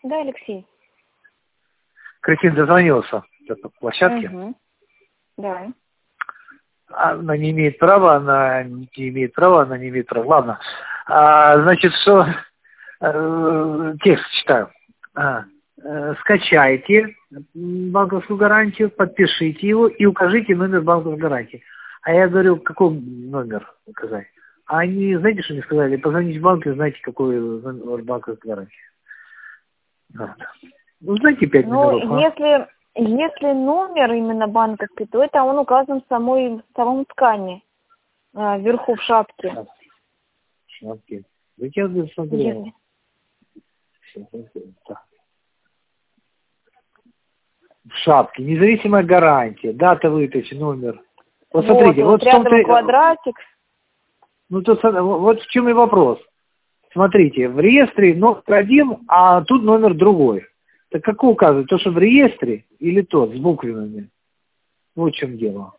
Да, Алексей. Кристина дозвонился по площадке. Угу. Да. Она не имеет права, она не имеет права, она не имеет права. Ладно. Значит, что... текст читаю. Скачайте банковскую гарантию, подпишите его и укажите номер банковской гарантии. А я говорю, какой номер указать? А они, знаете, что мне сказали? Позвоните в банк и знаете, какой номер банковской гарантии. Вот. Ну, знаете 5 номеров, если номер именно банковский, то это он указан в самом ткани, вверху в шапке. Шапки. Да я смотрел. В шапке. Независимая гарантия. Дата выдачи, номер. Вот смотрите. Вот рядом квадратик. Ну, вот в чем и вопрос. Смотрите, в реестре номер один, а тут номер другой. Так какой указывает? То, что в реестре или тот с буквами? Вот в чем дело.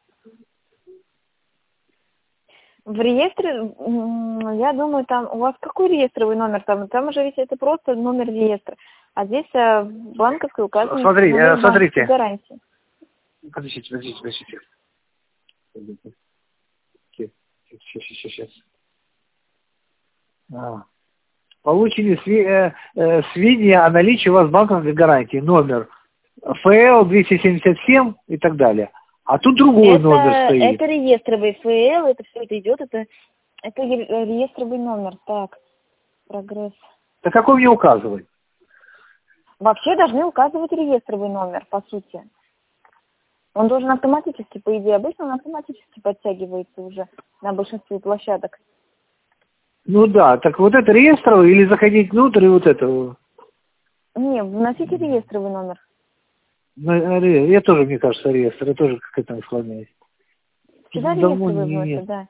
В реестре, я думаю, там у вас какой реестровый номер? Там уже ведь это просто номер реестра. А здесь банковский указан номер банковской гарантии. Подождите. Сейчас. Получили сведения о наличии у вас банковской гарантии. Номер ФЛ 277 и так далее. А тут другой номер стоит. Это реестровый ФЛ, это все это идет, это реестровый номер. Так, прогресс. Так какой мне указывать? Вообще должны указывать реестровый номер, по сути. Он должен автоматически, по идее, обычно он автоматически подтягивается уже на большинстве площадок. Ну да, так вот это реестровый или заходить внутрь и вот это? Не, вносите реестровый номер. Я тоже, мне кажется, реестр, я тоже как это склоняюсь. Сюда реестровый вносят, да.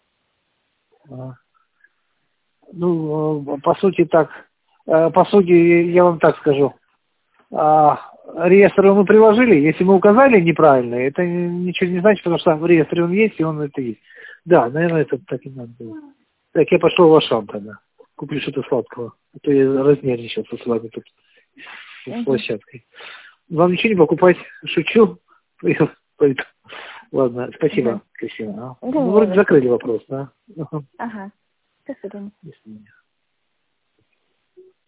Ну, по сути, я вам так скажу. Реестр мы приложили, если мы указали неправильно, это ничего не значит, потому что в реестре он есть, и он это есть. Да, наверное, это так и надо было. Так, я пошел в Ашан тогда. Куплю что-то сладкого. А то я разнервничался с вами тут, с площадкой. Вам ничего не покупать? Шучу. Ладно, спасибо, Кристина. Ну, вроде закрыли вопрос, да? Ага. До свидания.